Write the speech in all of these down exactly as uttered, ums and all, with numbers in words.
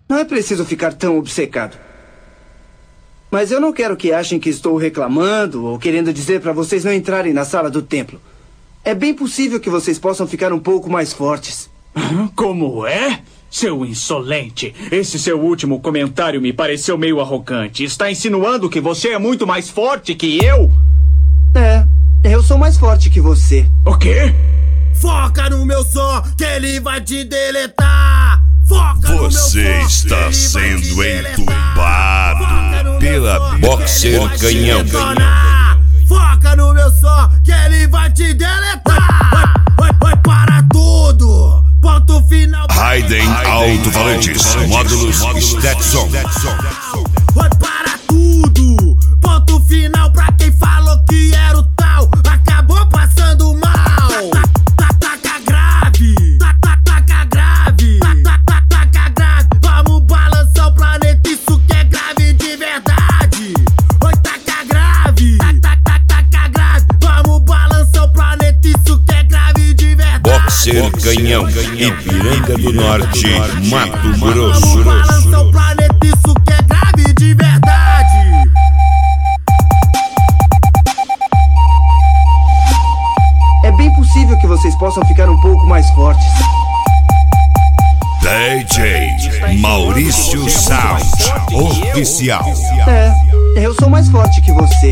Não é preciso ficar tão obcecado. Mas eu não quero que achem que estou reclamando ou querendo dizer para vocês não entrarem na sala do templo. É bem possível que vocês possam ficar um pouco mais fortes. Como é? Seu insolente, esse seu último comentário me pareceu meio arrogante. Está insinuando que você é muito mais forte que eu? É, eu sou mais forte que você. O quê? Foca no meu som, que ele vai te deletar. Foca no Você meu som, está sendo entubado pela Boxer Canhão. Foca no meu som, que ele vai te deletar. Vai, vai, vai para tudo. Ponto final. Raiden Alto-Falantes, módulos Stetson. Vai para tudo. Ponto final pra quem falou que era o tal. Acabou passando mal. Taca grave. Taca grave. Taca grave. Vamos balançar o planeta, isso que é grave de verdade. Oi, taca grave. Taca grave. Vamos balançar o planeta, isso que é grave de verdade. Boxer Canhão, Ipiranga do Norte, Mato Grosso. Vamos balançar o planeta, isso que é grave de verdade. É bem possível que vocês possam ficar um pouco mais fortes. D J Maurício Sound, oficial. É, eu sou mais forte que você.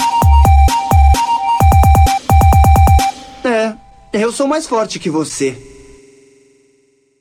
É, eu sou mais forte que você.